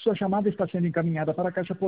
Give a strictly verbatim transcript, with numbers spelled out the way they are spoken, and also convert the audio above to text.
Sua chamada está sendo encaminhada para a caixa